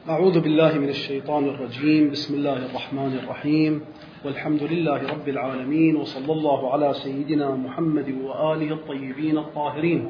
أعوذ بالله من الشيطان الرجيم. بسم الله الرحمن الرحيم، والحمد لله رب العالمين، وصلى الله على سيدنا محمد وآله الطيبين الطاهرين،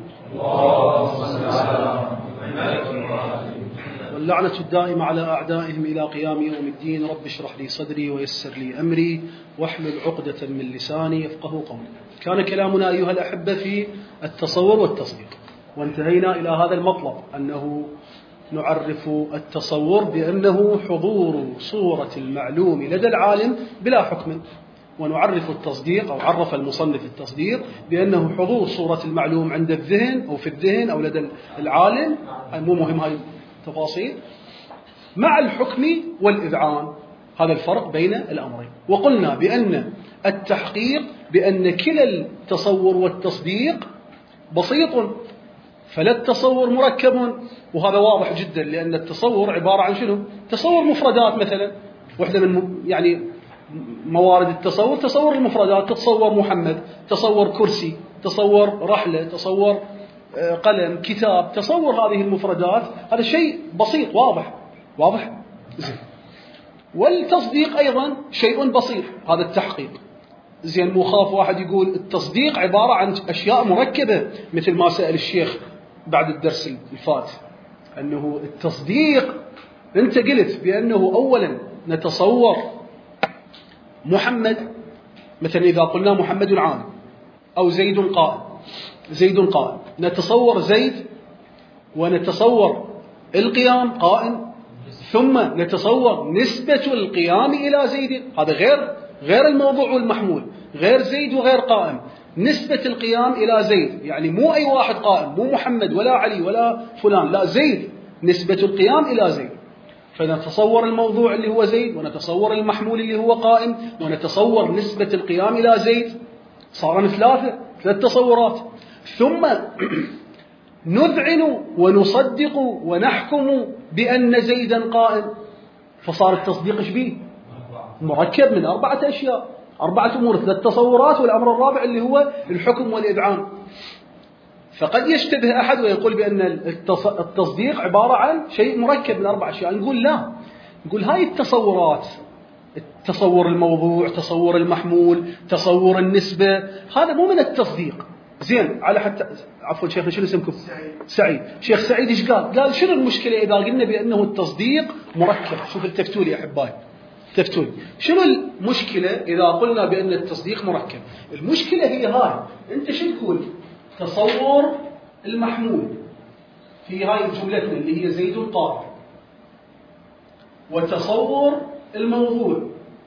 واللعنة الدائمة على أعدائهم إلى قيام يوم الدين. رب اشرح لي صدري ويسر لي أمري واحلل عقدة من لساني يفقه قولي. كان كلامنا أيها الأحبة في التصور والتصديق، وانتهينا إلى هذا المطلب، أنه نعرف التصور بأنه حضور صورة المعلوم لدى العالم بلا حكم، ونعرف التصديق أو عرف المصنف التصديق بأنه حضور صورة المعلوم عند الذهن أو في الذهن أو لدى العالم، مو مهم هاي التفاصيل، مع الحكم والإذعان. هذا الفرق بين الأمرين. وقلنا بأن التحقيق بأن كلا التصور والتصديق بسيط، فلا التصور مركب، وهذا واضح جدا، لأن التصور عبارة عن شنو؟ تصور مفردات. مثلا واحدة من موارد التصور تصور المفردات، تتصور محمد، تصور كرسي، تصور رحلة، تصور قلم، كتاب، تصور هذه المفردات. هذا شيء بسيط واضح زين. والتصديق أيضا شيء بسيط، هذا التحقيق. زين، مو خاف واحد يقول التصديق عبارة عن أشياء مركبة، مثل ما سأل الشيخ بعد الدرس الفات، أنه التصديق أنت قلت بأنه أولا نتصور محمد، مثلا إذا قلنا محمد عالم أو زيد قائم، نتصور زيد ونتصور القيام قائم، ثم نتصور نسبة القيام إلى زيد. هذا غير الموضوع والمحمول، غير زيد وغير قائم. نسبة القيام إلى زيد، يعني مو أي واحد قائم، مو محمد ولا علي ولا فلان، لا، زيد، نسبة القيام إلى زيد. فنتصور الموضوع اللي هو زيد، ونتصور المحمول اللي هو قائم، ونتصور نسبة القيام إلى زيد. صارن ثلاث تصورات. ثم نذعن ونصدق ونحكم بأن زيدا قائم، فصار التصديق ايش بيه؟ مركب من 4 أشياء، 4 أمور، 3 تصورات، والأمر الرابع اللي هو الحكم والإذعان. فقد يشتبه أحد ويقول بأن التصديق عبارة عن شيء مركب من 4 أشياء. نقول لا، نقول هاي التصورات، التصور الموضوع، تصور المحمول، تصور النسبة، هذا مو من التصديق. زين، على حتى عفوا شيخنا شنو اسمكم؟ سعيد. شيخ سعيد ايش قال شنو المشكلة إذا قلنا بأنه التصديق مركب؟ شوف التفتوا لي يا أحبائي، تفتوني شنو المشكلة إذا قلنا بأن التصديق مركب؟ المشكلة هي هاي، أنت شو تقول؟ تصور المحمول في هاي جملتنا اللي هي زيد طائر، وتصور الموضوع،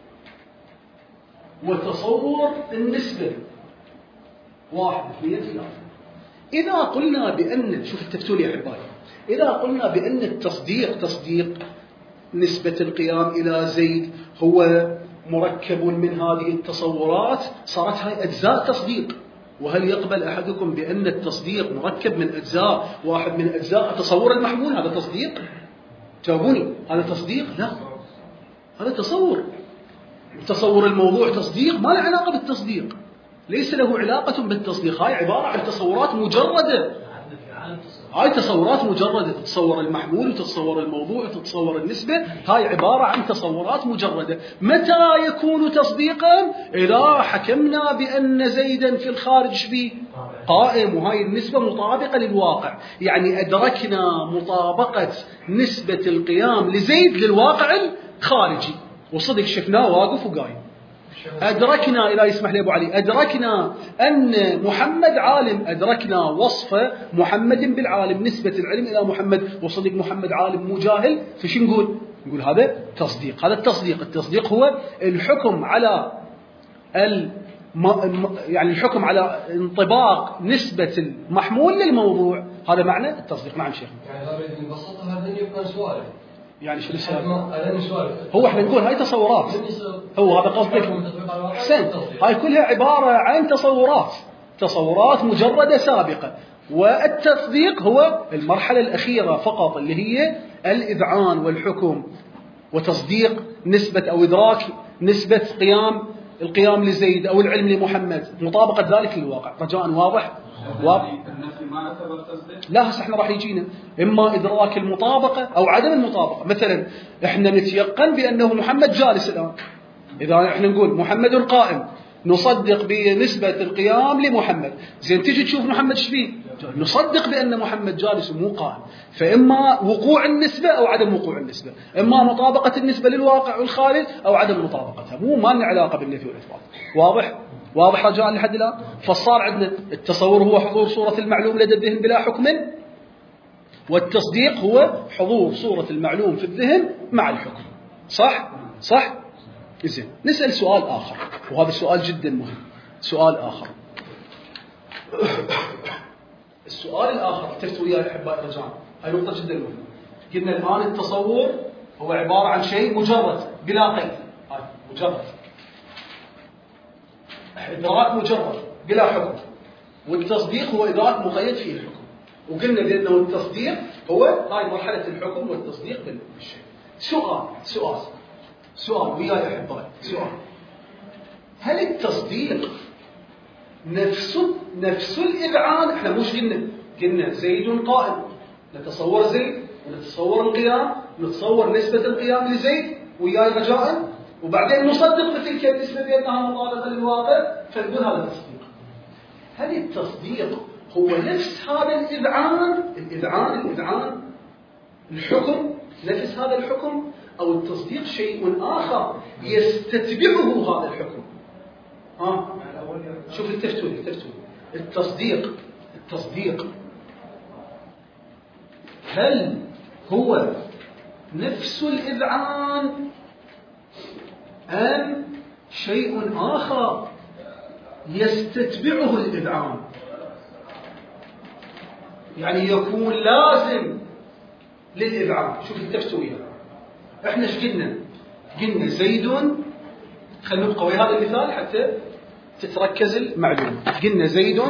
وتصور النسبة، 1 2 3. إذا قلنا بأن، شوف التفتولي يا أحبائي، إذا قلنا بأن التصديق تصديق نسبة القيام إلى زيد هو مركب من هذه التصورات، صارت هاي أجزاء تصديق. وهل يقبل أحدكم بأن التصديق مركب من أجزاء، واحد من أجزاء تصور المحمول هذا تصديق؟ جاوبوني، هذا تصديق؟ لا، هذا تصور. تصور الموضوع تصديق، ما له علاقة بالتصديق، ليس له علاقة بالتصديق. هاي عبارة عن تصورات مجردة، هاي تصورات مجردة، تتصور المحمول وتتصور الموضوع وتتصور النسبة، هاي عبارة عن تصورات مجردة. متى يكون تصديقا؟ إذا حكمنا بأن زيدا في الخارج به قائم، وهاي النسبة مطابقة للواقع، يعني أدركنا مطابقة نسبة القيام لزيد للواقع الخارجي، وصدق شفناه واقف وقايم. أدركنا، إلى يسمح لي أبو علي، أدركنا أن محمد عالم، أدركنا وصف محمد بالعالم، نسبة العلم إلى محمد، وصدق محمد عالم مو جاهل. فش نقول هذا تصديق. هذا التصديق هو الحكم على يعني الحكم على انطباق نسبة المحمول للموضوع. هذا معنى التصديق. نعم شيخ. يعني هذا نبسطها هذا يكون سؤال، يعني شو السؤال؟ هو احنا نقول هاي تصورات، هو هذا قصدك؟ احسنت، هاي كلها عبارة عن تصورات مجردة سابقة. والتصديق هو المرحلة الأخيرة فقط، اللي هي الإذعان والحكم وتصديق نسبة أو إدراك نسبة القيام لزيد أو العلم لمحمد، مطابقة ذلك للواقع. رجاء واضح؟ النفي ما يعتبر تصديق؟ لا، هسه احنا راح يجينا اما ادراك المطابقه او عدم المطابقه. مثلا احنا نتيقن بانه محمد جالس الان، اذا احنا نقول محمد قائم نصدق بنسبه القيام لمحمد. زين تجي تشوف محمد شبيه، نصدق بان محمد جالس ومو قائم. فاما وقوع النسبه او عدم وقوع النسبه، اما مطابقه النسبه للواقع والخارج او عدم مطابقتها، مو ما لنا علاقه بالنفي والاثبات. واضح رجاء لحد الان؟ فصار عندنا التصور هو حضور صوره المعلوم لدى الذهن بلا حكم، والتصديق هو حضور صوره المعلوم في الذهن مع الحكم. صح. زين نسال سؤال اخر، وهذا السؤال جدا مهم. سؤال اخر، السؤال الاخر التفتوا وياي احبائي رجاء، هاي نقطه جدا مهمه. قلنا الان التصور هو عباره عن شيء مجرد بلا قيد، هاي مجرد إدراك مجرد بلا حكم، والتصديق هو إدراك مقيد فيه الحكم. وقلنا بأنه التصديق هو هاي مرحلة الحكم والتصديق بالشيء. سؤال وياي أحبائي، سؤال: هل التصديق نفس الإذعان؟ احنا مش قلنا زيد قائم، نتصور زيد ونتصور القيام، نتصور نسبة القيام لزيد وياي رجاء، وبعدين نصدق بتلك النسبة بأنها مطابقة للواقع، فنقول هذا التصديق. هل التصديق هو نفس هذا الإذعان الحكم، نفس هذا الحكم، أو التصديق شيء آخر يستتبعه هذا الحكم؟ شوف التفتوني. التصديق هل هو نفس الإذعان أم شيء آخر يستتبعه الإذعان؟ يعني يكون لازم للإذعان. شوف التفتوية، احنا ايش قلنا زيد، خلينا نبقى ويا هذا المثال حتى تتركز المعلومة. قلنا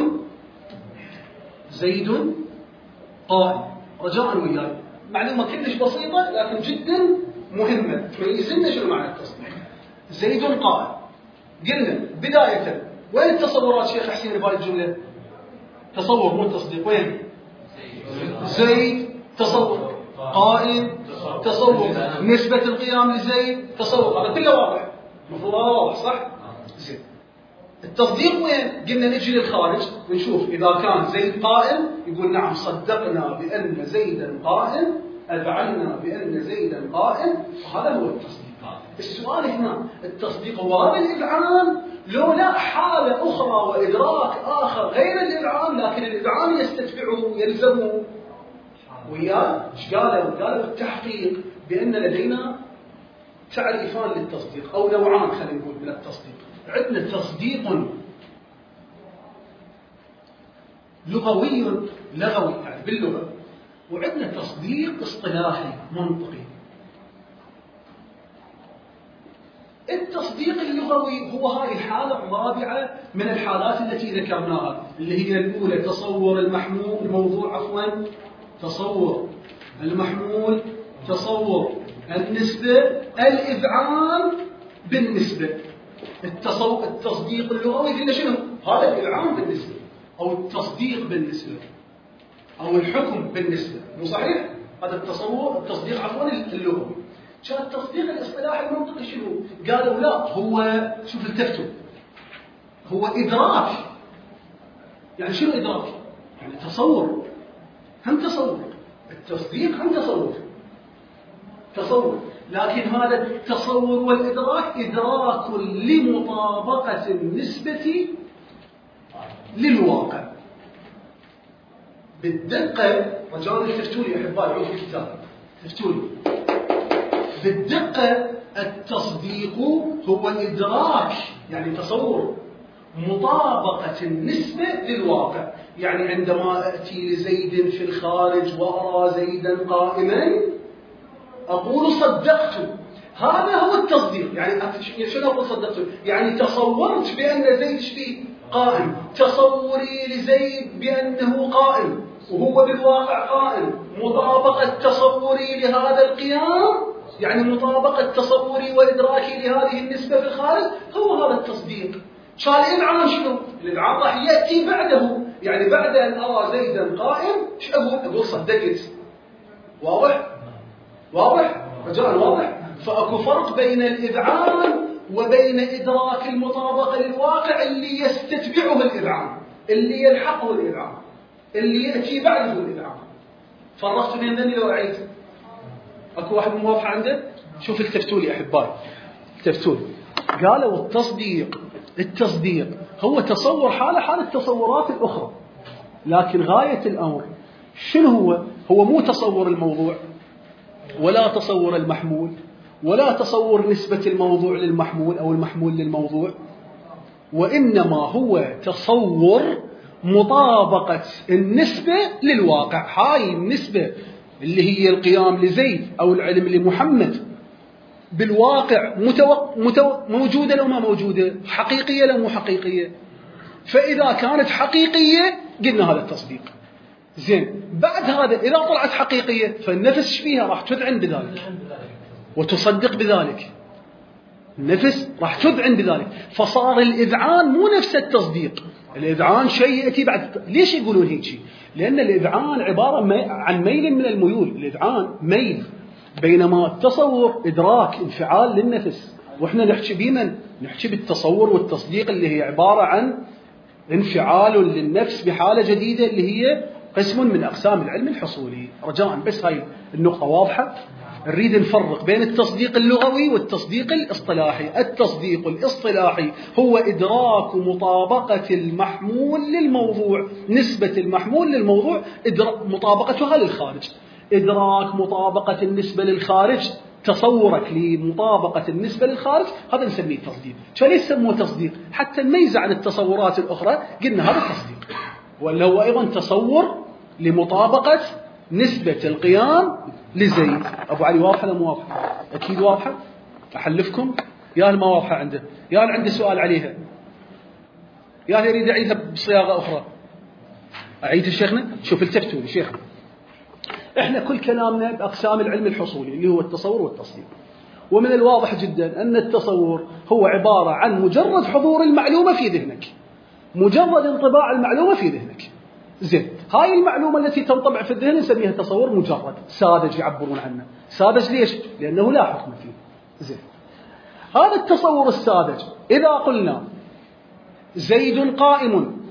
زيد قائم. رجاء وياي، معلومة كلش بسيطة لكن جدا مهمة تميز لنا شنو معنى التصديق. زيد قائم، قلنا بداية وين التصورات شيخ حسين بهذه الجملة؟ تصور مو التصديق. وين؟ زيد تصور، قائم تصور، نسبة القيام لزيد تصور، هذا كله واضح، المفروض هذا واضح صح؟ زين التصديق وين؟ قلنا نجي للخارج ونشوف إذا كان زيد قائم يقول نعم صدقنا بأن زيدا قائم، أذعنا بأن زيدا قائم، وهذا هو التصديق. السؤال هنا، التصديق هو هذا الإذعان لو لا حالة أخرى وإدراك آخر غير الإذعان، لكن الإذعان يستتبعه يلزمه وياه؟ ايش قالوا التحقيق بأن لدينا تعريفان للتصديق أو نوعان خلينا نقول من التصديق. عندنا تصديق لغوي يعني باللغة، وعندنا تصديق اصطلاحي منطقي. التصديق اللغوي هو هذه الحالة الرابعة من الحالات التي ذكرناها، اللي هي الأولى تصور الموضوع تصور المحمول، تصور النسبة، الإذعان بالنسبة. التصديق اللغوي قلنا شنو؟ هذا الإذعان بالنسبة أو التصديق بالنسبة أو الحكم بالنسبة، مو صحيح؟ هذا التصديق اللغوي. كان التصديق الاصطلاحي المنطقي شنو؟ قالوا لا، هو شوف التفتوا، هو إدراك. يعني شنو إدراك؟ يعني تصور، هم تصور التصديق، هم تصور، لكن هذا التصور والإدراك إدراك لمطابقة النسبة للواقع بالدقة. رجاء تفتولي أحبائي، عودوا في الكتاب تفتولي بالدقة. التصديق هو إدراك، يعني تصور مطابقة النسبة للواقع. يعني عندما أتي لزيد في الخارج وأرى زيدا قائما أقول صدقت، هذا هو التصديق. يعني شنو أقول صدقت؟ يعني تصورت بأن زيد شبيه قائم، تصوري لزيد بأنه قائم وهو بالواقع قائم، مطابقة تصوري لهذا القيام يعني مطابقة تصوري وإدراكي لهذه النسبة في الخارج، هو هذا التصديق. شال الإذعان شنو؟ الإذعان راح يأتي بعده، يعني بعد أن أرى زيدا قائم إيش أقول صدقت. واضح؟ رجاء واضح؟ فأكو فرق بين الإذعان وبين إدراك المطابقة للواقع اللي يستتبعه الإذعان، اللي يلحقه الإذعان، اللي يأتي بعده الإذعان. فرقت بين ذني لو أعيد. أكو واحد موافق عنده؟ شوف التفتوا لي أحبائي، التفتوا لي. قالوا التصديق هو تصور حال التصورات الأخرى، لكن غاية الأمر شنو هو مو تصور الموضوع ولا تصور المحمول ولا تصور نسبة الموضوع للمحمول أو المحمول للموضوع، وإنما هو تصور مطابقة النسبة للواقع. هاي النسبة اللي هي القيام لزيد أو العلم لمحمد بالواقع موجودة لو ما موجودة، حقيقية لو مو حقيقية. فإذا كانت حقيقية قلنا هذا التصديق. زين، بعد هذا إذا طلعت حقيقية فالنفس فيها راح تذعن بذلك وتصدق بذلك، النفس راح تذعن بذلك. فصار الإذعان مو نفس التصديق، الإذعان شيء يأتي بعد. ليش يقولون هيك؟ لأن الإذعان عبارة عن ميل من الميول، الإذعان ميل، بينما التصور إدراك انفعال للنفس. وإحنا نحكي بمن؟ نحكي بالتصور والتصديق اللي هي عبارة عن انفعال للنفس بحالة جديدة اللي هي قسم من أقسام العلم الحصولي. رجاء بس هاي النقطة واضحة. نريد نفرق بين التصديق اللغوي والتصديق الاصطلاحي. التصديق الاصطلاحي هو إدراك مطابقة المحمول للموضوع، نسبة المحمول للموضوع مطابقتها للخارج. إدراك مطابقة النسبة للخارج، تصورك لمطابقة النسبة للخارج، هذا نسميه تصديق. فليش سموه تصديق؟ حتى نميز عن التصورات الأخرى قلنا هذا تصديق. ولا هو أيضا تصور لمطابقة نسبة القيام لزيد. أبو علي واضحة ولا مو واضحة؟ أكيد واضحة. أحلفكم يا ما واضحة عنده، يا عنده سؤال عليها، يا يريد أعيدها بصياغة أخرى. أعيد شيخنا؟ شوف التفتوا لي شيخنا. إحنا كل كلامنا بأقسام العلم الحصولي اللي هو التصور والتصديق. ومن الواضح جدا أن التصور هو عبارة عن مجرد حضور المعلومة في ذهنك، مجرد انطباع المعلومة في ذهنك. زين، هاي المعلومة التي تنطبع في الذهن نسميها تصور مجرد، ساذج يعبرون عنه. ساذج ليش؟ لأنه لا حكم فيه. زين، هذا التصور الساذج إذا قلنا زيد قائم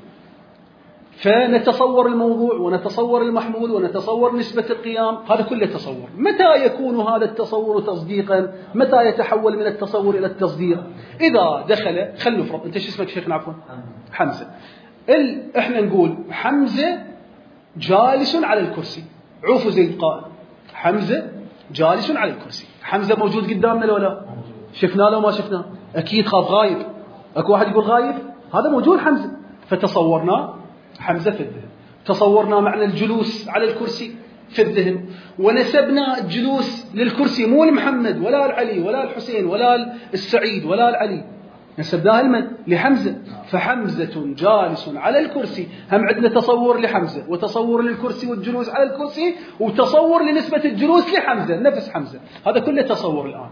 فنتصور الموضوع ونتصور المحمول ونتصور نسبة القيام، هذا كله تصور. متى يكون هذا التصور تصديقا؟ متى يتحول من التصور إلى التصديق؟ إذا دخل، خلنا نفرض أنت شو اسمك شيخنا؟ عفوا حمزة. إحنا نقول حمزة جالس على الكرسي، عوفوا زيد قائم، حمزة جالس على الكرسي. حمزة موجود قدامنا لو لا؟ شفناه لو ما شفناه؟ أكيد خاف غايب. أكو واحد يقول غايب؟ هذا موجود حمزة، فتصورناه حمزة في الذهن، تصورنا معنى الجلوس على الكرسي في الذهن، ونسبنا الجلوس للكرسي مو لمحمد ولا العلي ولا الحسين ولا السعيد ولا العلي، نسبناها لمن؟ لحمزة. فحمزة جالس على الكرسي، هم عندنا تصور لحمزة وتصور للكرسي والجلوس على الكرسي وتصور لنسبة الجلوس لحمزة، نفس حمزة. هذا كله تصور الآن.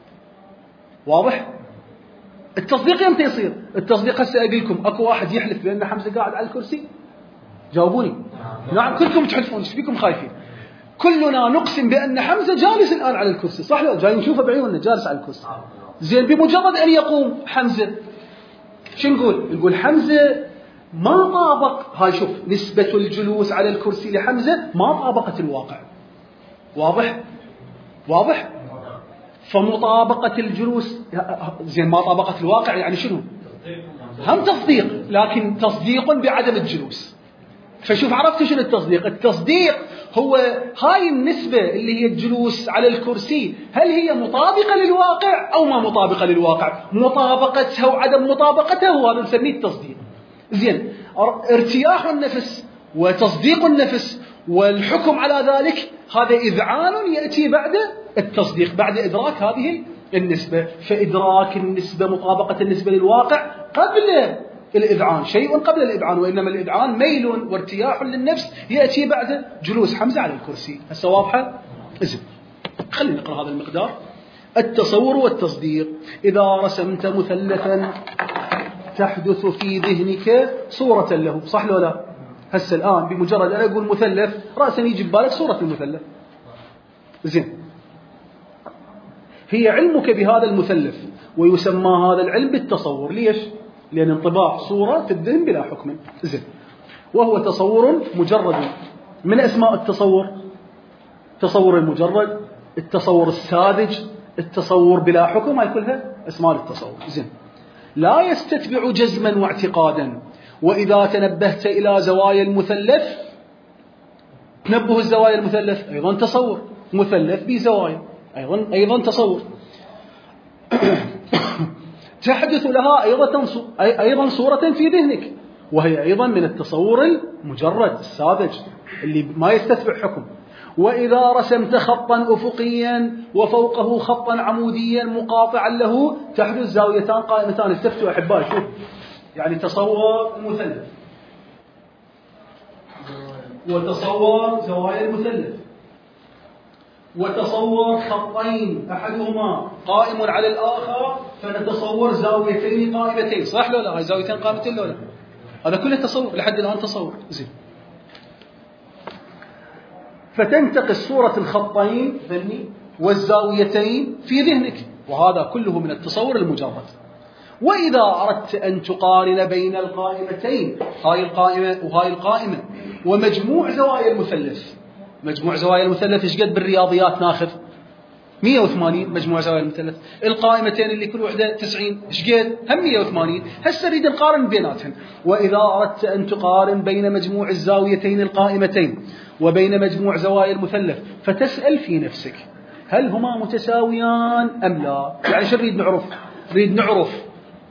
واضح؟ التصديق يمتى يصير؟ التصديق هسه أقول لكم أكو واحد يحلف بأن حمزة قاعد على الكرسي؟ جاوبوني. نعم كلكم تحلفون، ايش بيكم خايفين؟ كلنا نقسم بأن حمزة جالس الآن على الكرسي، صح ولا جاي نشوفه بعيوننا جالس على الكرسي. زين، بمجرد أن يقوم حمزة شو نقول؟ نقول حمزة ما طابق، هاي شوف نسبة الجلوس على الكرسي لحمزة ما طابقت الواقع. واضح؟ واضح؟ فمطابقة الجلوس، زين ما طابقت الواقع يعني شنو؟ هم تصديق، لكن تصديق بعدم الجلوس. فشوف عرفت شنو التصديق؟ التصديق هو هاي النسبة اللي هي الجلوس على الكرسي، هل هي مطابقة للواقع أو ما مطابقة للواقع؟ مطابقتها وعدم مطابقتها هو هذا نسميه التصديق. زين، ارتياح النفس وتصديق النفس والحكم على ذلك هذا إذعان يأتي بعد التصديق، بعد إدراك هذه النسبة. فإدراك النسبة، مطابقة النسبة للواقع قبل الإذعان، شيء قبل الإذعان، وإنما الإذعان ميل وارتياح للنفس يأتي بعد جلوس حمزة على الكرسي. هسه واضحة؟ إذن خلينا نقرأ هذا المقدار. التصور والتصديق: إذا رسمت مثلثا تحدث في ذهنك صورة له، صح ولا لا؟ هسه الآن بمجرد أن أقول مثلث رأسا يجي ببالك صورة المثلث. زين، هي علمك بهذا المثلث، ويسمى هذا العلم بالتصور. ليش؟ لأن انطباع صورة في الذهن بلا حكم. زين، وهو تصور مجرد. من أسماء التصور: التصور المجرد، التصور الساذج، التصور بلا حكم، هاي كلها أسماء التصور. زين، لا يستتبع جزما واعتقادا. وإذا تنبهت إلى زوايا المثلث، تنبه الزوايا المثلث أيضا تصور، مثلث بزوايا أيضا تصور. تحدث لها أيضا صورة في ذهنك، وهي أيضا من التصور المجرد الساذج اللي ما يستتبع حكم. وإذا رسمت خطا أفقيا وفوقه خطا عموديا مقاطعا له، تحدث زاويتان قائمتان. استفتوا أحبائي، شوف يعني تصور المثلث وتصور زوايا المثلث وتصور خطين أحدهما قائم على الآخر، فنتصور زاويتين قائمتين. صح لو لا؟ هاي زاويتين قائمتين لو لا؟ هذا كله تصور لحد الآن تصور. زين، فتنتقل صورة الخطين ذني والزاويتين في ذهنك، وهذا كله من التصور المجرد. وإذا أردت أن تقارن بين القائمتين، هاي القائمة وهاي القائمة، ومجموع زوايا المثلث، مجموع زوايا المثلث إيش قد بالرياضيات ناخذ؟ 180 مجموع زوايا المثلث. القائمتين اللي كل وحدة 90 إيش قد؟ هم 180. هسه نريد نقارن بيناتهم. وإذا أردت أن تقارن بين مجموع الزاويتين القائمتين وبين مجموع زوايا المثلث، فتسأل في نفسك هل هما متساويان أم لا؟ يعني شو نريد نعرف؟ نريد نعرف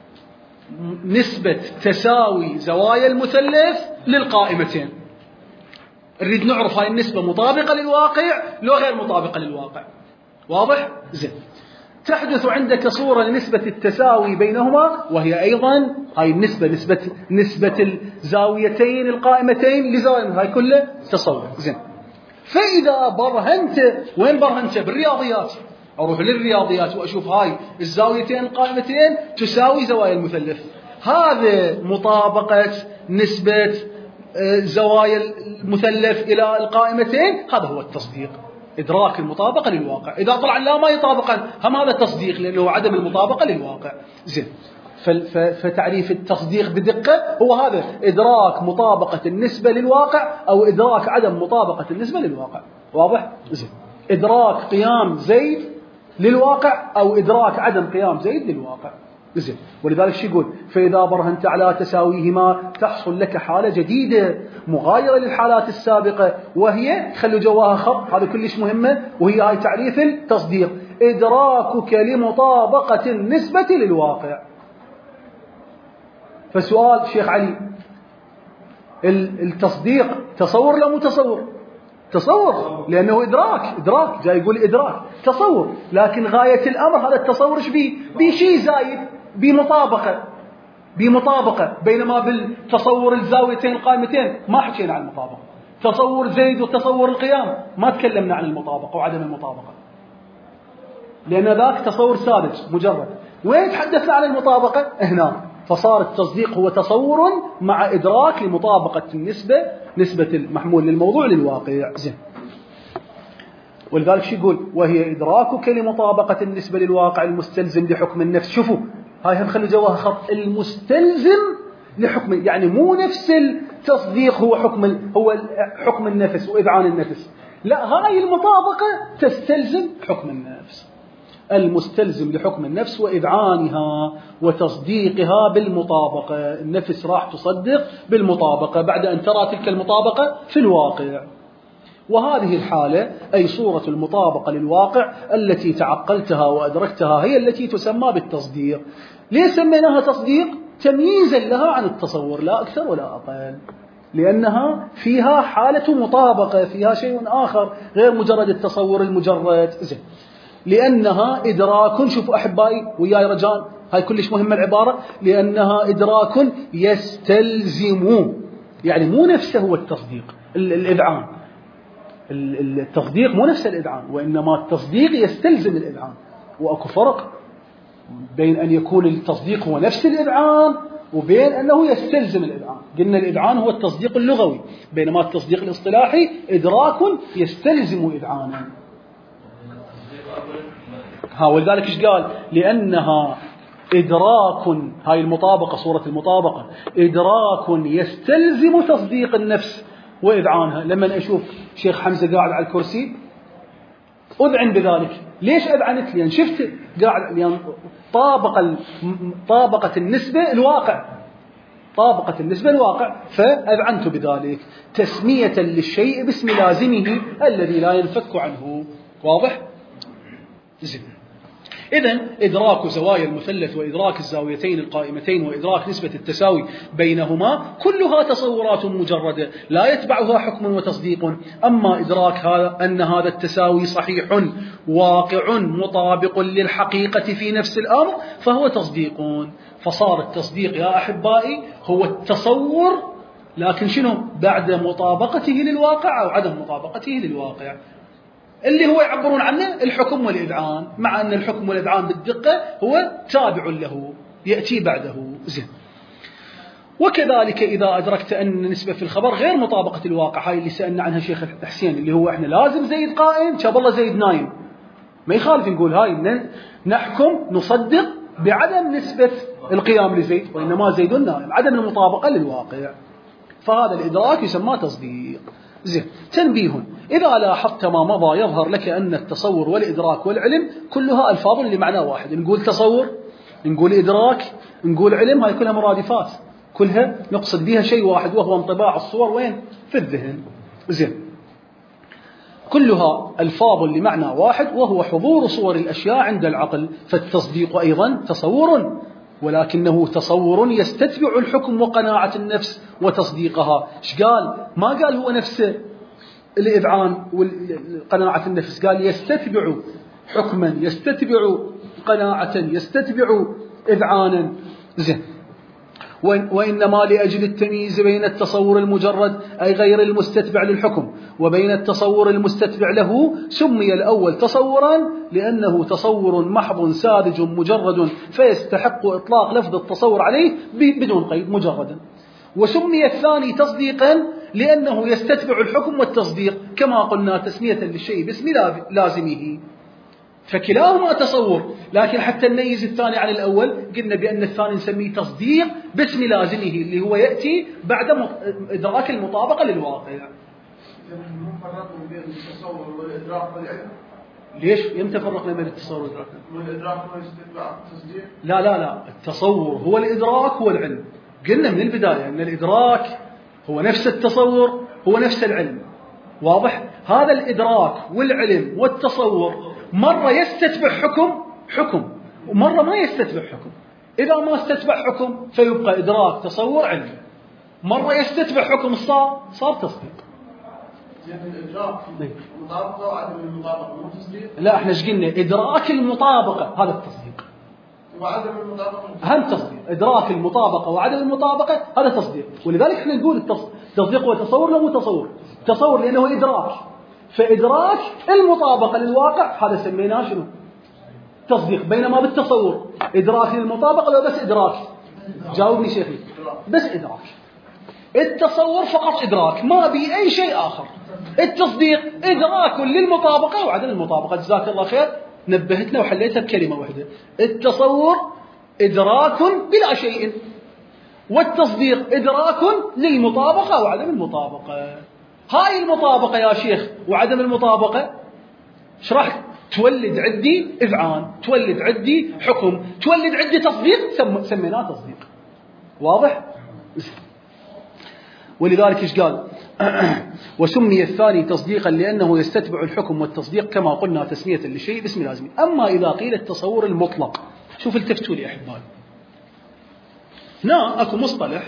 نسبة تساوي زوايا المثلث للقائمتين. نريد نعرف هاي النسبة مطابقة للواقع لو غير مطابقة للواقع. واضح؟ زين، تحدث عندك صورة لنسبة التساوي بينهما، وهي أيضا هاي النسبة نسبة الزاويتين القائمتين لزاوية، هاي كله تصور. زين، فإذا برهنت، وين برهنت؟ بالرياضيات. أروح للرياضيات وأشوف هاي الزاويتين القائمتين تساوي زوايا المثلث، هذا مطابقة نسبة زوايا المثلث إلى القائمتين، هذا هو التصديق، إدراك المطابقة للواقع. إذا طلع لا ما يطابقان، هم هذا التصديق لأنه عدم المطابقة للواقع. زين، فتعريف التصديق بدقة هو هذا: إدراك مطابقة النسبة للواقع أو إدراك عدم مطابقة النسبة للواقع. واضح؟ زين، إدراك قيام زيد للواقع أو إدراك عدم قيام زيد للواقع. زين، ولذلك شو يقول؟ فإذا برهنت على تساويهما تحصل لك حالة جديدة مغايرة للحالات السابقة، وهي خلوا جواها خط، هذا كلش مهمة، وهي هاي تعريف التصديق: إدراكك لمطابقة النسبة للواقع. فسؤال شيخ علي، التصديق تصور لا متصور؟ تصور، لأنه إدراك جاي يقول إدراك تصور، لكن غاية الأمر هذا التصور إيش بيه؟ بشيء زايد، بمطابقة، بينما بالتصور الزاويتين القائمتين ما حكينا عن المطابقة. تصور زيد وتصور القيام ما تكلمنا عن المطابقة وعدم المطابقة، لأن ذاك تصور ساذج مجرد. وين تحدثنا عن المطابقة؟ هنا. فصار التصديق هو تصور مع إدراك لمطابقة نسبة المحمول للموضوع للواقع. زين، ولذلك شو يقول؟ وهي إدراكك لمطابقة النسبة للواقع المستلزم لحكم النفس. شوفوا هاي هم خلوا جواها خط، المستلزم لحكم، يعني مو نفس التصديق هو حكم النفس وإذعان النفس، لا، هاي المطابقة تستلزم حكم النفس، المستلزم لحكم النفس وإذعانها وتصديقها بالمطابقة. النفس راح تصدق بالمطابقة بعد أن ترى تلك المطابقة في الواقع. وهذه الحالة أي صورة المطابقة للواقع التي تعقلتها وأدركتها هي التي تسمى بالتصديق. ليه سميناها تصديق؟ تمييزا لها عن التصور، لا أكثر ولا أقل، لأنها فيها حالة مطابقة، فيها شيء آخر غير مجرد التصور المجرد. زين، لأنها إدراك، شوفوا أحبائي وياي رجال، هاي كلش مهمة العبارة، لأنها إدراك يستلزم، يعني مو نفسه هو التصديق الإذعان. التصديق مو نفس الإذعان، وإنما التصديق يستلزم الإذعان. وأكو فرق بين أن يكون التصديق هو نفس الإذعان وبين أنه يستلزم الإذعان. قلنا الإذعان هو التصديق اللغوي، بينما التصديق الاصطلاحي إدراك يستلزم إذعانا. ولذلك إيش قال؟ لأنها إدراك، هاي المطابقة، صورة المطابقة، إدراك يستلزم تصديق النفس وإذعانها. لما أشوف شيخ حمزة قاعد على الكرسي أذعن بذلك. ليش أذعنت؟ لأن شفت قاعد، لأن طابقة النسبة الواقع، طابقة النسبة الواقع، فأذعنت بذلك تسمية للشيء باسم لازمه الذي لا ينفك عنه. واضح؟ زين. إذن إدراك زوايا المثلث وإدراك الزاويتين القائمتين وإدراك نسبة التساوي بينهما كلها تصورات مجردة لا يتبعها حكم وتصديق. أما إدراك هذا أن هذا التساوي صحيح واقع مطابق للحقيقة في نفس الأمر فهو تصديق. فصار التصديق يا أحبائي هو التصور، لكن شنو؟ بعد مطابقته للواقع أو عدم مطابقته للواقع، اللي هو يعبرون عنه الحكم والإذعان، مع أن الحكم والإذعان بالدقة هو تابع له يأتي بعده. زين. وكذلك إذا أدركت أن النسبة في الخبر غير مطابقة الواقع، هاي اللي سألنا عنها شيخ حسين، اللي هو إحنا لازم زيد قائم شاب الله زيد نايم، ما يخالف نقول هاي نحكم نصدق بعدم نسبة القيام لزيد، وإنما زيد نائم، عدم المطابقة للواقع، فهذا الإدراك يسمى تصديق. زين. تنبيه: إذا لاحظت ما مضى يظهر لك أن التصور والإدراك والعلم كلها ألفاظ لمعنى واحد. نقول تصور، نقول إدراك، نقول علم، هاي كلها مرادفات، كلها نقصد بها شيء واحد وهو انطباع الصور وين؟ في الذهن. زين. كلها ألفاظ لمعنى واحد وهو حضور صور الأشياء عند العقل. فالتصديق أيضا تصور، ولكنه تصور يستتبع الحكم وقناعة النفس وتصديقها. إيش قال؟ ما قال هو نفسه الإذعان وقناعة النفس، قال يستتبع حكما، يستتبع قناعة، يستتبع إذعانا. زين. وإنما لأجل التمييز بين التصور المجرد أي غير المستتبع للحكم وبين التصور المستتبع له سمي الأول تصورا لأنه تصور محض ساذج مجرد فيستحق إطلاق لفظ التصور عليه بدون قيد مجردا. وسمي الثاني تصديقا لأنه يستتبع الحكم والتصديق كما قلنا تسمية للشيء باسم لازمه، فكلاهما تصور. لكن حتى نميز الثاني عن الأول قلنا بأن الثاني نسميه تصديق باسم لازمه اللي هو يأتي بعد إدراك المطابقة للواقع. بين التصور والإدراك والعلم. ليش؟ يمتى فرقنا بين التصور والإدراك؟ والإدراك هو استتباع التصديق. لا، التصور هو الإدراك هو العلم. قلنا من البداية أن الإدراك هو نفس التصور هو نفس العلم. واضح؟ هذا الإدراك والعلم والتصور مرة يستتبع حكم ومرة ما يستتبع حكم. إذا ما استتبع حكم فيبقى إدراك تصور علم، مرة يستتبع حكم صار تصديق. الإدراك المطابقة وعدم المطابقة مو تصديق؟ لا، احنا ايش قلنا؟ إدراك المطابقة هذا التصديق، وعدم المطابقة أهم تصديق. إدراك المطابقة وعدم المطابقة هذا تصديق. ولذلك احنا نقول التصديق هو تصور لا مو تصور لأنه إدراك. فإدراك المطابقة للواقع هذا سميناه شنو؟ تصديق. بينما بالتصور إدراك للمطابقة لو بس إدراك. جاوبني شيخي، بس إدراك. التصور فقط إدراك، ما بي أي شيء آخر. التصديق إدراك للمطابقة وعدم المطابقة. جزاك الله خير، نبهتنا وحليتها بكلمة واحدة. التصور إدراك بلا شيء، والتصديق إدراك للمطابقة وعدم المطابقة. هاي المطابقة يا شيخ وعدم المطابقة ايش راح تولد عندي؟ إذعان، تولد عندي حكم، تولد عندي تصديق، سميناه تصديق. واضح؟ ولذلك ايش قال؟ وسمي الثاني تصديقا لأنه يستتبع الحكم والتصديق كما قلنا تسمية للشيء باسم لازم. أما إذا قيل التصور المطلق، شوف التفتوا لي أحبائي، هنا أكو مصطلح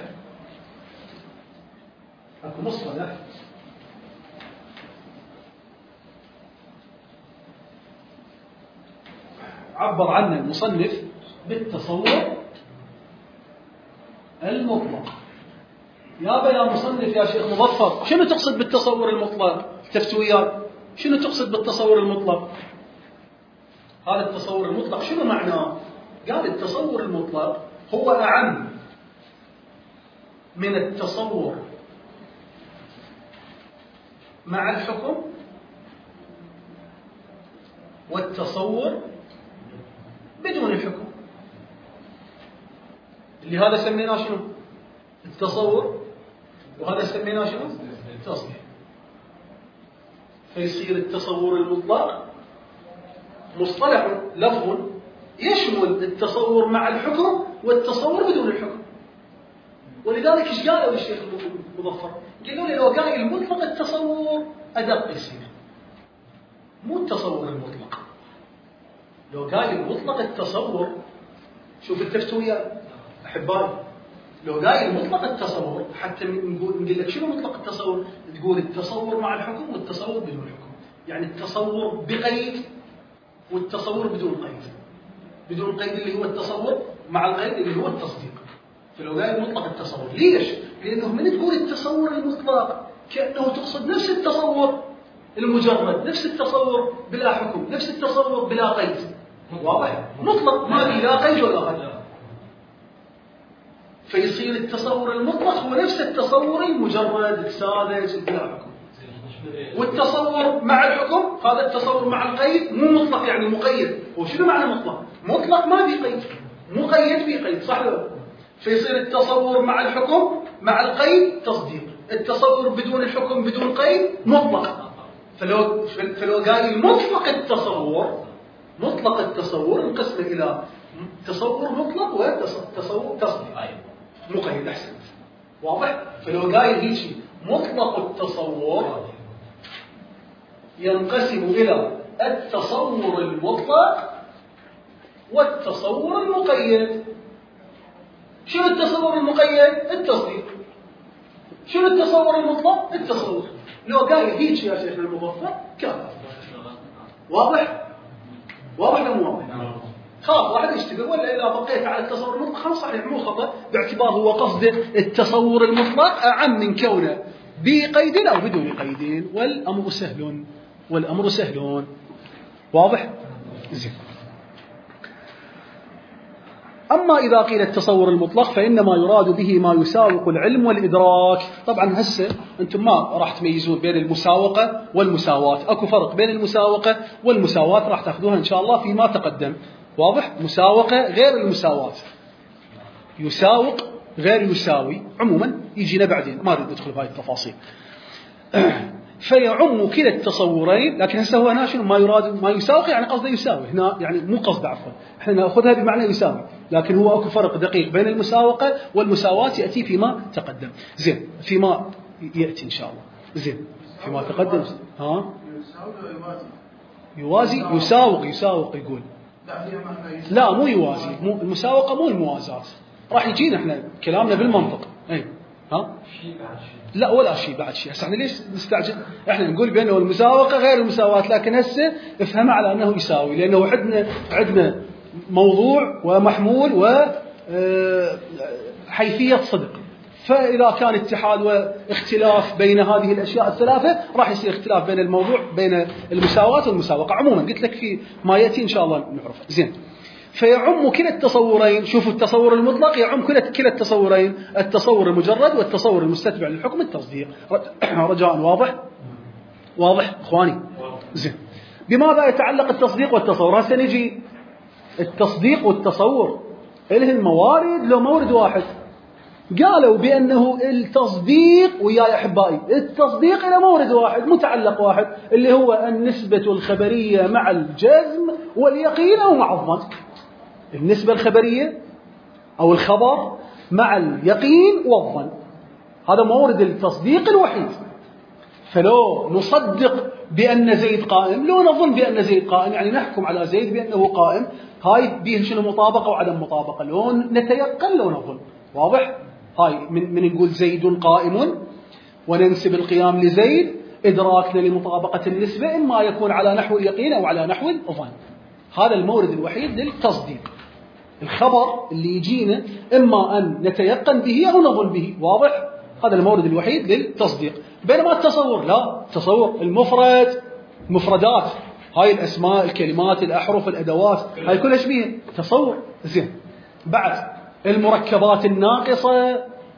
عبر عنه المصنف بالتصور المطلق. يا مصنف يا شيخ مظفر، شنو تقصد بالتصور المطلق؟ تفتويات، شنو تقصد بالتصور المطلق؟ هذا التصور المطلق شنو معناه؟ قال التصور المطلق هو أعم من التصور مع الحكم والتصور بدون الحكم، اللي هذا سميناه شنو؟ التصور، وهذا سميناه شنو؟ التصديق. فيصير التصور المطلق مصطلح لفظ يشمل التصور مع الحكم والتصور بدون الحكم. ولذلك ايش قالوا الشيخ المظفر؟ قالوا لي لو قال المطلق التصور ادق يصير، مو التصور المطلق. لو قال المطلق التصور، شوف التفتوا وياي احبائي، لو قال المطلق التصور حتى نقول لك شنو مطلق التصور؟ تقول التصور مع الحكم والتصور بدون الحكم، يعني التصور بقيد والتصور بدون قيد. بدون قيد اللي هو التصور، مع القيد اللي هو التصديق. فلو قال مطلق التصور، ليش؟ لانه من تقول التصور المطلق كانه تقصد نفس التصور المجرد، نفس التصور بلا حكم، نفس التصور بلا قيد. واضح؟ مطلق ما في لا قيد ولا قيد. فيصير التصور المطلق هو نفس التصور المجرد الساذج بلا حكم. والتصور مع الحكم هذا التصور مع القيد مو مطلق يعني مقيد. وشنو معنى مطلق؟ مطلق ما في قيد، مقيد في قيد، صح ولا لا؟ فيصير التصور مع الحكم مع القيد تصديق، التصور بدون الحكم بدون قيد مطلق. فلو قال المطلق التصور، مطلق التصور انقسم الى تصور مطلق وتصور تصديق مقيد. احسنت، واضح؟ فلو قال هيك مطلق التصور ينقسم الى التصور المطلق والتصور المقيد. شنو التصور المقيد؟ التصديق. شنو التصور المطلق؟ التصور. لو قال هيك يا شيخنا المظفر كان واضح؟ واضح ولا مو واضح؟ خلاص واحد يشتبه، ولا اذا بقيت على التصور المطلق خلاص صحيح مو خطا، باعتبار هو قصده التصور المطلق اعم من كونه بقيد او بدون قيد، والامر سهل، والامر سهل. واضح؟ زين. أما إذا قيل التصور المطلق فإنما يراد به ما يساوق العلم والإدراك. طبعا هسه أنتم ما راح تميزون بين المساوقة والمساواة، أكو فرق بين المساوقة والمساواة راح تأخذوها إن شاء الله فيما تقدم. واضح؟ مساوقة غير المساواة، يساوق غير يساوي، عموما يجينا بعدين، ما أريد ندخل في هذه التفاصيل. فيعم كلا التصورين، لكن هسه هو هنا شنو ما يراد ما يساوق، يعني قصده يساوي هنا، يعني مو قصده عفوا، احنا ناخذها بمعنى يساوي، لكن هو اكو فرق دقيق بين المساوقه والمساواه ياتي فيما تقدم. زين، فيما ياتي ان شاء الله. زين، فيما تقدم. ها؟ يوازي يساوق يقول. لا مو يوازي، مو المساوقه، مو الموازاه. راح يجينا احنا كلامنا بالمنطق. اي ها؟ لا ولا شيء بعد شيء. هسه احنا ليش نستعجل؟ احنا نقول بانه المساوقه غير المساواه، لكن هسه افهمها على انه يساوي، لانه عندنا موضوع ومحمول وحيثيه صدق. فاذا كان اتحاد واختلاف بين هذه الاشياء الثلاثه راح يصير اختلاف بين الموضوع بين المساواه والمساوقه. عموما قلت لك في ما ياتي ان شاء الله نعرفه. زين. فيعم كلا التصورين. شوفوا التصور المطلق يعم كلا التصورين، التصور المجرد والتصور المستتبع للحكم التصديق. رجاء واضح اخواني؟ زين. بماذا يتعلق التصديق والتصور؟ هسه نجي التصديق والتصور إلهن موارد لو مورد واحد. قالوا بأنه التصديق وياي أحبائي، التصديق إلى مورد واحد، متعلق واحد، اللي هو النسبة الخبرية مع الجزم واليقين أو مع الظن. النسبة الخبرية أو الخبر مع اليقين والظن، هذا مورد التصديق الوحيد. فلو نصدق بأن زيد قائم، لو نظن بأن زيد قائم، يعني نحكم على زيد بأنه قائم، هاي بيه شنو مطابقة وعدم مطابقة، لو نتيقن لو نظن. واضح؟ هاي من نقول زيد قائم وننسب القيام لزيد، إدراكنا لمطابقة النسبة إما يكون على نحو اليقين أو على نحو الظن. هذا المورد الوحيد للتصديق. الخبر اللي يجينا إما أن نتيقن به أو نظن به. واضح؟ هذا المورد الوحيد للتصديق. بينما التصور لا، التصور المفرد، مفردات، هاي الأسماء، الكلمات، الأحرف، الأدوات، هاي كلها شبيه تصور. زين. بعد المركبات الناقصة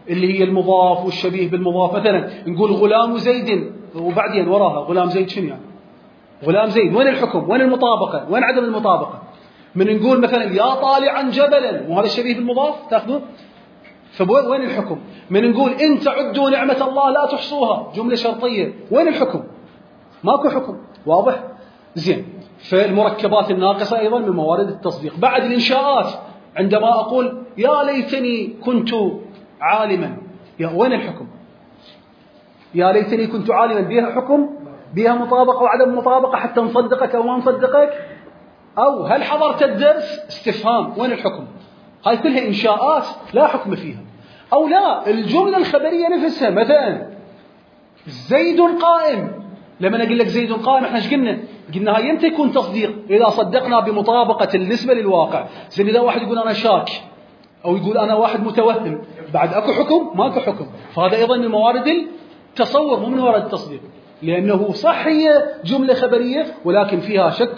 اللي هي المضاف والشبيه بالمضاف. مثلا نقول غلام زيد وبعدين وراها غلام زيد، شنو يعني غلام زيد؟ وين الحكم؟ وين المطابقة؟ وين عدم المطابقة؟ من نقول مثلا يا طالعا جبلا، وهذا الشبيه بالمضاف تاخذوه، فوين الحكم؟ من نقول إن تعدوا نعمة الله لا تحصوها، جملة شرطية، وين الحكم؟ ماكو حكم. واضح؟ زين. فالمركبات الناقصة أيضا من موارد التصديق. بعد الإنشاءات، عندما أقول يا ليتني كنت عالما، وين الحكم؟ يا ليتني كنت عالما بها حكم، بها مطابقة وعدم مطابقة حتى نصدقك أو ما نصدقك؟ أو هل حضرت الدرس؟ استفهام، وين الحكم؟ هاي كلها إنشاءات لا حكم فيها. أو لا، الجملة الخبرية نفسها، مثلا زيد قائم، لما أقول لك زيد قائم احنا ايش قلنا؟ قلنا هاي يمتى يكون تصديق؟ إذا صدقنا بمطابقة النسبة للواقع. زين إذا واحد يقول أنا شاك أو يقول أنا واحد متوهم، بعد أكو حكم؟ ماكو حكم. فهذا أيضا من موارد التصور مو من موارد التصديق، لأنه صح هي جملة خبرية ولكن فيها شك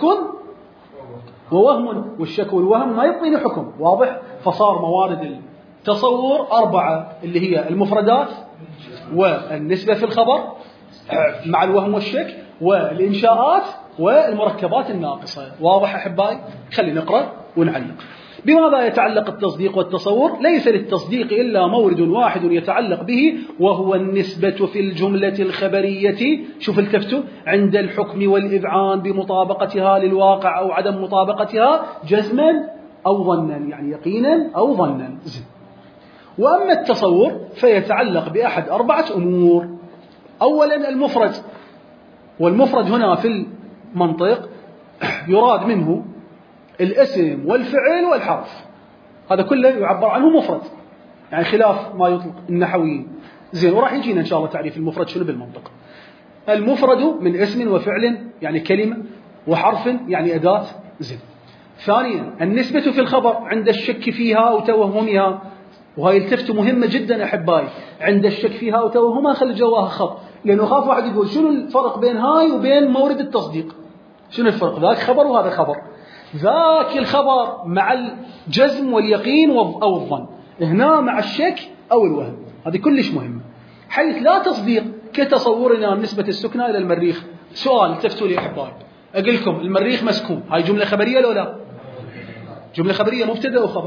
ووهم، والشك والوهم ما يعطيني حكم. واضح؟ فصار موارد التصور 4 اللي هي المفردات والنسبة في الخبر مع الوهم والشك والإنشاءات والمركبات الناقصة. واضح أحبائي؟ خلينا نقرأ ونعلق. بماذا يتعلق التصديق والتصور؟ ليس للتصديق إلا مورد واحد يتعلق به، وهو النسبة في الجملة الخبرية، شوف التفتوا، عند الحكم والإذعان بمطابقتها للواقع أو عدم مطابقتها جزما أو ظنا، يعني يقينا أو ظنا. وأما التصور فيتعلق بأحد 4 أمور. أولا المفرد، والمفرد هنا في المنطق يراد منه الاسم والفعل والحرف، هذا كله يعبر عنه مفرد، يعني خلاف ما يطلق النحويين. زين، وراح يجينا إن شاء الله تعريف المفرد شنو بالمنطق. المفرد من اسم وفعل يعني كلمة، وحرف يعني أداة. زين. ثانيا النسبة في الخبر عند الشك فيها وتوهمها، وهي التفتة مهمة جدا أحبائي، عند الشك فيها وتوهمها خلي جواها خط، لأنه خاف واحد يقول شنو الفرق بين هاي وبين مورد التصديق؟ شنو الفرق؟ ذاك خبر وهذا خبر، ذاك الخبر مع الجزم واليقين أو الظن، هنا مع الشك أو الوهم. هذه كلش مهمة، حيث لا تصديق كتصورنا نسبة السكنى إلى المريخ. سؤال تفتوا لي أحبائي، أقول لكم المريخ مسكون، هاي جملة خبرية لو لا؟ جملة خبرية، مبتدأ وخبر.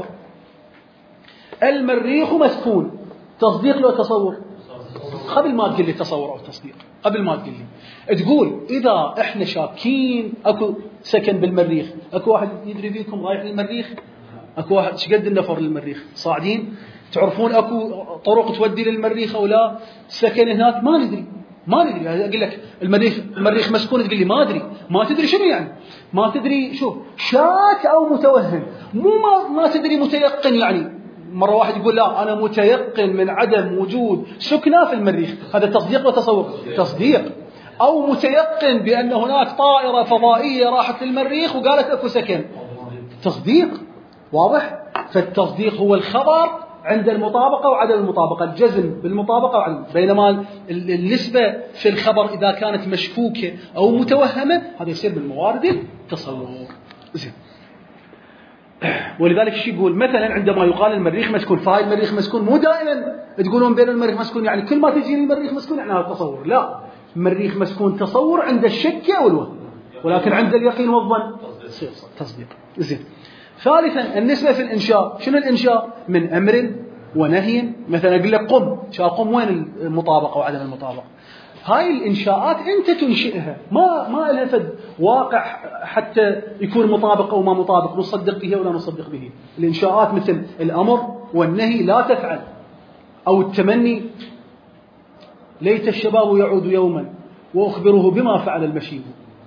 المريخ مسكون، تصديق لو تصور؟ قبل ما تقول لي تصور أو تصديق، قبل ما تقول لي تقول إذا إحنا شاكين أكو سكن بالمريخ، أكو واحد يدري فيكم رايح للمريخ؟ أكو واحد شقد النفر للمريخ صاعدين؟ تعرفون أكو طرق تودي للمريخ أو لا؟ سكن هناك ما ندري. أقول لك المريخ مسكون، تقول لي ما أدري. ما تدري شنو يعني؟ ما تدري، شوف، شاك أو متوهم، مو ما تدري متيقن. يعني مرة واحد يقول لا أنا متيقن من عدم وجود سكنى في المريخ، هذا تصديق وتصور؟ تصديق. أو متيقن بأن هناك طائرة فضائية راحت للمريخ وقالت أكو سكن، تصديق. واضح؟ فالتصديق هو الخبر عند المطابقة وعدم المطابقة، الجزم بالمطابقة وعدم. بينما النسبة في الخبر إذا كانت مشكوكة أو متوهمة هذا يصير من موارد التصور. زين. ولذلك الشيء يقول مثلا عندما يقال المريخ مسكون، فهاي المريخ مسكون مو دائما تقولون بين المريخ مسكون يعني كل ما تجي المريخ مسكون يعني هذا تصور، لا، المريخ مسكون تصور عند الشك أو الوهم، ولكن عند اليقين والظن تصديق. زين. ثالثا النسبة في الإنشاء، شنو الإنشاء؟ من أمر ونهي. مثلا أقول لك قم، قم، وين المطابقة وعدم المطابقة؟ هاي الإنشاءات أنت تنشئها، ما لها فد واقع حتى يكون مطابق أو ما مطابق، نصدق به ولا نصدق به. الإنشاءات مثل الأمر والنهي، لا تفعل، أو التمني، ليت الشباب يعود يوما وأخبره بما فعل المشيب.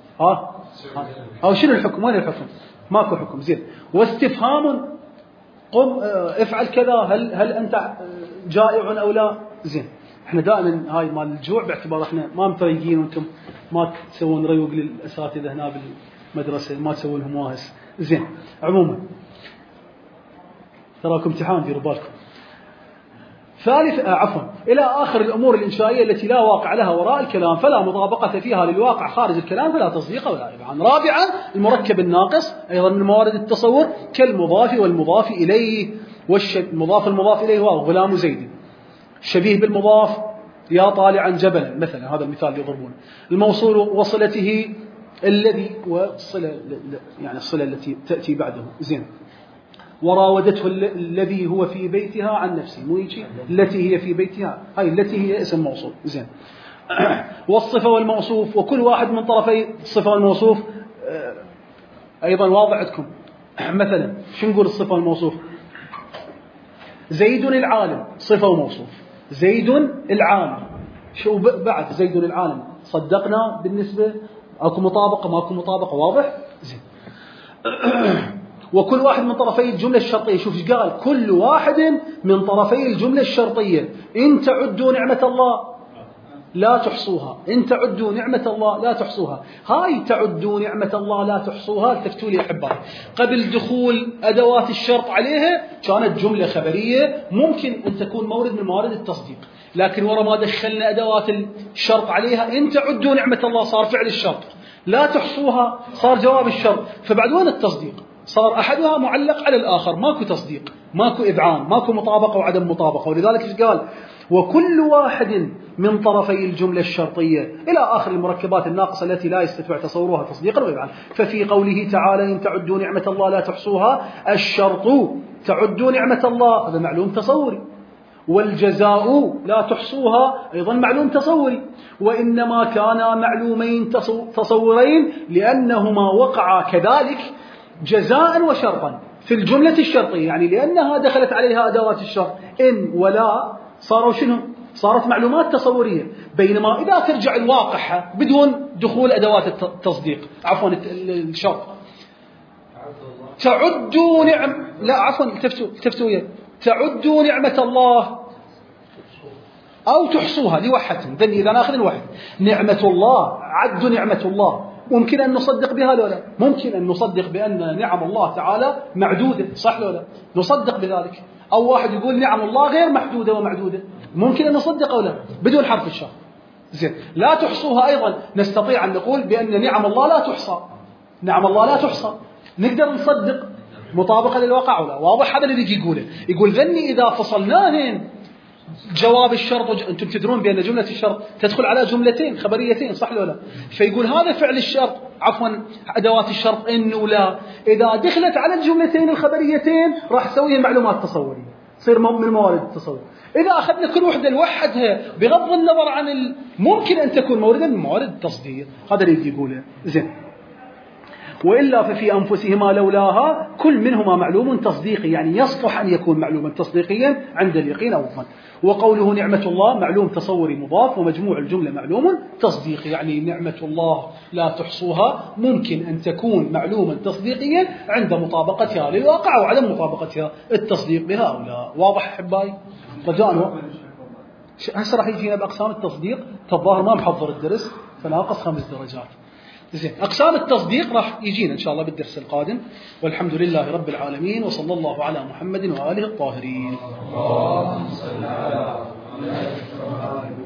أو شنو الحكم؟ وين الحكم؟ ماكو حكم. زين. واستفهام، قم افعل كذا، هل أنت جائع أو لا؟ زين. احنا دائما هاي مال الجوع باعتبار احنا ما متريقين وانتم ما تسوون ريوق للاساتذه هنا بالمدرسه، ما تسوون لهم واهس. زين. عموما تراكم امتحان ديروا بالكم. الى اخر الامور الانشائيه التي لا واقع لها وراء الكلام، فلا مطابقه فيها للواقع خارج الكلام، فلا تصديق ولا إذعان. رابعا المركب الناقص ايضا من موارد التصور، كالمضاف والمضاف اليه، والمضاف المضاف اليه هو غلام زيد. شبيه بالمضاف يا طالعا جبلا مثلا، هذا المثال يضربون. الموصول وصلته الذي والصلة يعني الصلة التي تأتي بعده. زين. وراودته الذي هو في بيتها عن نفسه، مو يجي التي هي في بيتها، هاي التي هي اسم موصول. زين. والصفة والموصوف، وكل واحد من طرفي الصفة والموصوف أيضا واضح عندكم. مثلا شو نقول الصفة والموصوف؟ زيد العالم صفة وموصوف. زيد العالم. شو بعد زيد العالم؟ صدقنا بالنسبة أكو مطابقة ماكو مطابقة، واضح؟ زين. وكل واحد من طرفي الجملة الشرطية، شوف ايش قال، كل واحد من طرفي الجملة الشرطية. إن تعدوا نعمة الله لا تحصوها، إن تعدوا نعمة الله لا تحصوها. هاي تعدوا نعمة الله لا تحصوها، التفتوا لي أحبائي، قبل دخول أدوات الشرط عليها كانت جملة خبرية ممكن أن تكون مورد من موارد التصديق، لكن ورا ما دخلنا أدوات الشرط عليها إن تعدوا نعمة الله صار فعل الشرط، لا تحصوها صار جواب الشرط، فبعد وين التصديق؟ صار أحدها معلق على الآخر، ماكو تصديق، ماكو إذعان، ماكو مطابقة وعدم مطابقة. ولذلك إيش قال؟ وكل واحد من طرفي الجملة الشرطية إلى آخر المركبات الناقصة التي لا يستطيع تصورها تصديقا وإذعان. ففي قوله تعالى إن تعدوا نعمة الله لا تحصوها، الشرط تعدوا نعمة الله هذا معلوم تصوري، والجزاء لا تحصوها أيضا معلوم تصوري، وإنما كانا معلومين تصورين لأنهما وقعا كذلك جزاء وشرطا في الجملة الشرطية، يعني لأنها دخلت عليها أدوات الشرط إن ولا صاروا شنو؟ صارت معلومات تصورية. بينما إذا ترجع الواقع بدون دخول أدوات التصديق عفوا الشرط، تعدوا لا عفوا التفتوا تعدوا نعمة الله أو تحصوها لوحدهم، ذن إذا ناخذ الوحد نعمة الله، عدوا نعمة الله، ممكن أن نصدق بها لو لا؟ ممكن أن نصدق بأن نعم الله تعالى معدودة، صح لو لا؟ نصدق بذلك. أو واحد يقول نعم الله غير محدودة ومعدودة، ممكن أن نصدق أو لا؟ بدون حرف الشر. زين. لا تحصوها أيضا نستطيع أن نقول بأن نعم الله لا تحصى، نعم الله لا تحصى، نقدر نصدق مطابقة للواقع ولا؟ واضح؟ هذا اللي يجي يقوله. يقول ذني إذا فصلناهن جواب الشرط أنتم تدرون بأن جملة الشرط تدخل على جملتين خبريتين، صح ولا لا؟ فيقول هذا فعل الشرط عفوا أدوات الشرط إن ولا، إذا دخلت على الجملتين الخبريتين راح تسويها معلومات تصورية، تصير من موارد التصور. إذا أخذنا كل وحدة لوحدها بغض النظر عن ممكن أن تكون موردا من موارد التصديق، هذا اللي يقوله. زين. وإلا ففي أنفسهما لولاها كل منهما معلوم تصديقي، يعني يصلح أن يكون معلوما تصديقيا عند اليقين أو الظن. وقوله نعمة الله معلوم تصوري مضاف، ومجموع الجملة معلوم تصديقي، يعني نعمة الله لا تحصوها ممكن أن تكون معلوما تصديقيا عند مطابقتها للواقع أو عدم مطابقتها التصديق بها أو لا. واضح أحبائي؟ رجاء هسه راح يجينا بأقسام التصديق، الظاهر ما محضر الدرس فناقص 5 درجات. زين. أقسام التصديق راح يجينا إن شاء الله بالدرس القادم، والحمد لله رب العالمين، وصلى الله على محمد وآله الطاهرين.